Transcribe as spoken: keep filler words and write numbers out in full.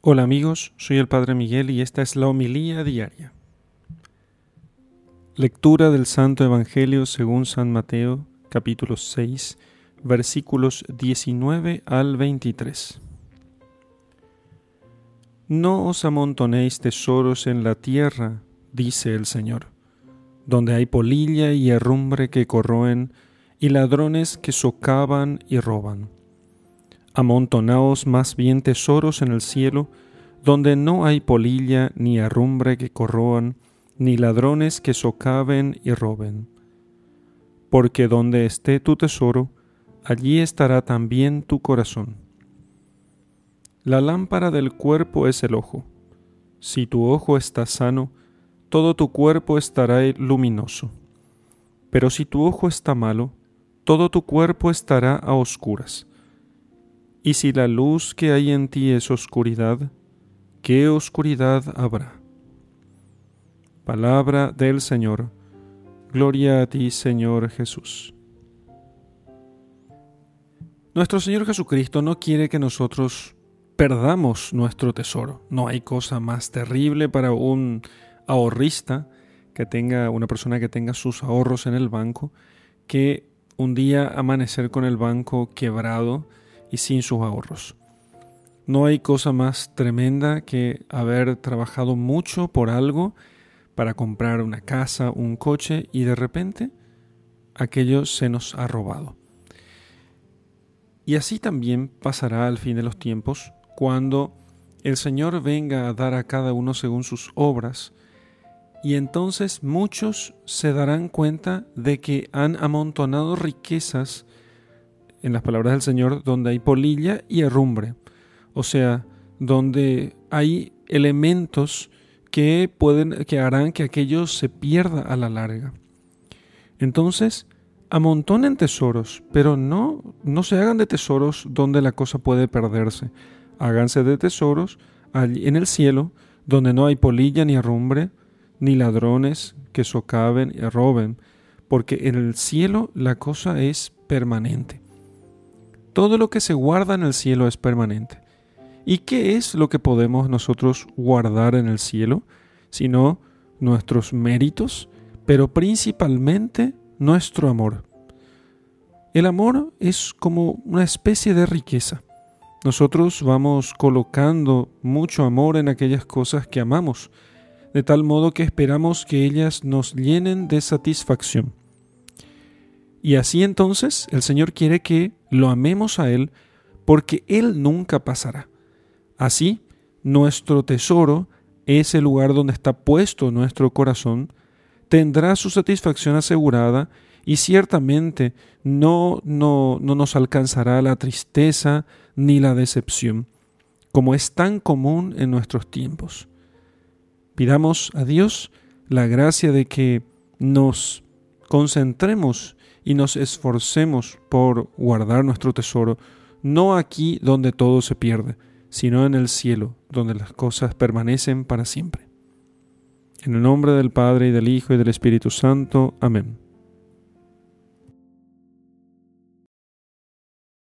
Hola amigos, soy el Padre Miguel y esta es la homilía diaria. Lectura del Santo Evangelio según San Mateo, capítulo seis, versículos diecinueve al veintitrés. No os amontonéis tesoros en la tierra, dice el Señor, donde hay polilla y herrumbre que corroen, y ladrones que socavan y roban. Amontonaos más bien tesoros en el cielo, donde no hay polilla ni herrumbre que corroan, ni ladrones que socaven y roben. Porque donde esté tu tesoro, allí estará también tu corazón. La lámpara del cuerpo es el ojo. Si tu ojo está sano, todo tu cuerpo estará luminoso. Pero si tu ojo está malo, todo tu cuerpo estará a oscuras. Y si la luz que hay en ti es oscuridad, ¿qué oscuridad habrá? Palabra del Señor. Gloria a ti, Señor Jesús. Nuestro Señor Jesucristo no quiere que nosotros perdamos nuestro tesoro. No hay cosa más terrible para un ahorrista, que tenga una persona que tenga sus ahorros en el banco, que un día amanecer con el banco quebrado y sin sus ahorros. No hay cosa más tremenda que haber trabajado mucho por algo para comprar una casa, un coche, y de repente aquello se nos ha robado. Y así también pasará al fin de los tiempos, cuando el Señor venga a dar a cada uno según sus obras, y entonces muchos se darán cuenta de que han amontonado riquezas, en las palabras del Señor, donde hay polilla y herrumbre, o sea, donde hay elementos que pueden, que harán que aquello se pierda a la larga. Entonces, amontonen tesoros, pero no, no se hagan de tesoros donde la cosa puede perderse. Háganse de tesoros allí en el cielo, donde no hay polilla ni herrumbre, ni ladrones que socaven y roben, porque en el cielo la cosa es permanente. Todo lo que se guarda en el cielo es permanente. ¿Y qué es lo que podemos nosotros guardar en el cielo? Sino nuestros méritos, pero principalmente nuestro amor. El amor es como una especie de riqueza. Nosotros vamos colocando mucho amor en aquellas cosas que amamos, de tal modo que esperamos que ellas nos llenen de satisfacción. Y así entonces el Señor quiere que lo amemos a Él, porque Él nunca pasará. Así, nuestro tesoro, ese lugar donde está puesto nuestro corazón, tendrá su satisfacción asegurada y ciertamente no, no, no nos alcanzará la tristeza ni la decepción, como es tan común en nuestros tiempos. Pidamos a Dios la gracia de que nos concentremos y nos esforcemos por guardar nuestro tesoro, no aquí donde todo se pierde, sino en el cielo, donde las cosas permanecen para siempre. En el nombre del Padre, y del Hijo, y del Espíritu Santo. Amén.